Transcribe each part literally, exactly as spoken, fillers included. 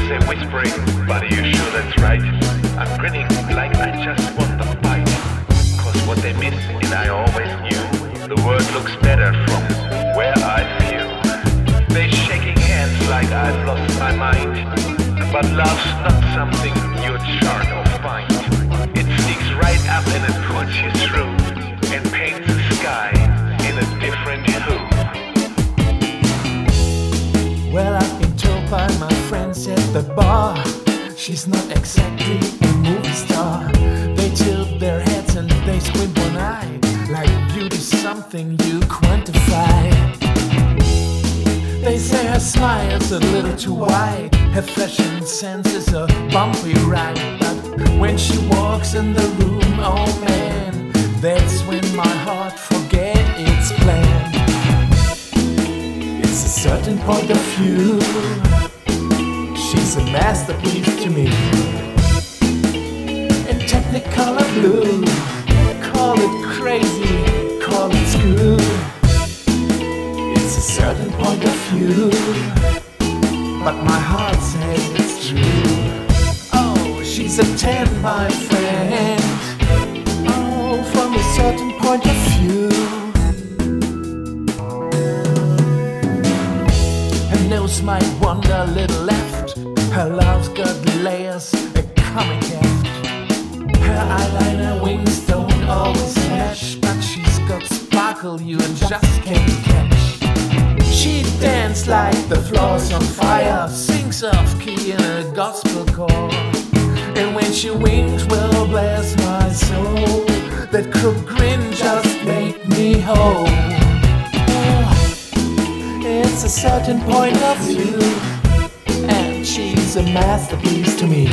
say whispering, but are you sure that's right? I'm grinning like I just won the fight. Cause what they miss, and I always knew, the world looks better from where I view. They shaking hands like I've lost my mind. But love's not something you chart or find. It sneaks right up and it puts you through, and paints the sky in a different hue. Well, I've been told by my friends at the bar, she's not exactly a movie star. They tilt their heads and they squint one eye, like beauty's something you quantify. They say her smile's a little too wide, her fashion sense is a bumpy ride. But when she walks in the room, oh man, that's when my heart forget its plan. It's a certain point of view, she's a masterpiece to me. In Technicolor blue, call it crazy, call it screw. It's a certain point of view, but my heart says it's true. Oh, she's a ten, my friend. Oh, from a certain point of view. Her nose might wander a little left, her love's got layers, a comic heft. Her eyeliner wings don't always match, but she's got sparkle you just can't catch. She danced like the floor's on fire, sings off key in a gospel chord. And when she winks, well, bless my soul, that crooked grin just make me whole. Oh, it's a certain point of view, and she's a masterpiece to me.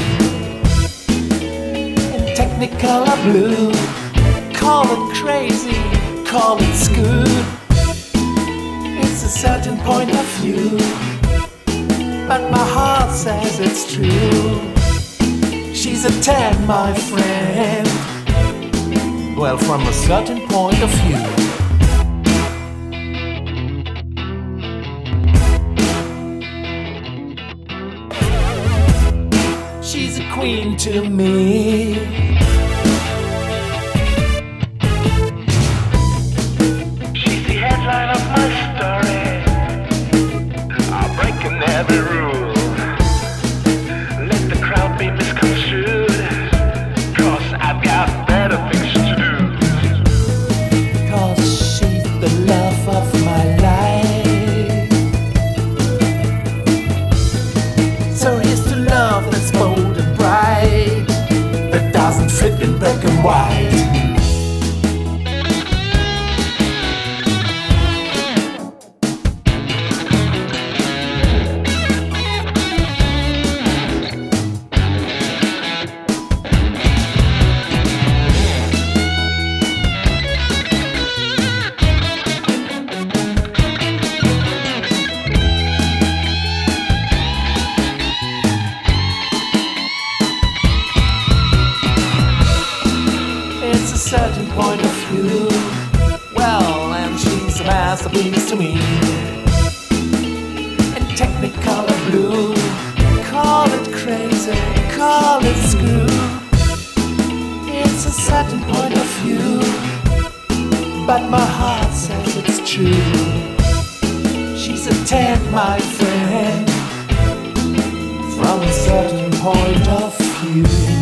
In Technicolor blue, call it crazy, call it scoot. It's a certain point of view, but my heart says it's true. She's a ten, my friend. Well, from a certain point of view. She's a queen to me. Line of my story, I'm breaking every rule. Let the crowd be misconstrued, cause I've got better things to do. Cause she's the love of my life. So here's to love that's bold and bright, that doesn't fit in black and white. It's a certain point of view, well, and she's a masterpiece to me. In Technicolor blue, call it crazy, call it screw. It's a certain point of view, but my heart says it's true. She's a ten, my friend, from a certain point of view.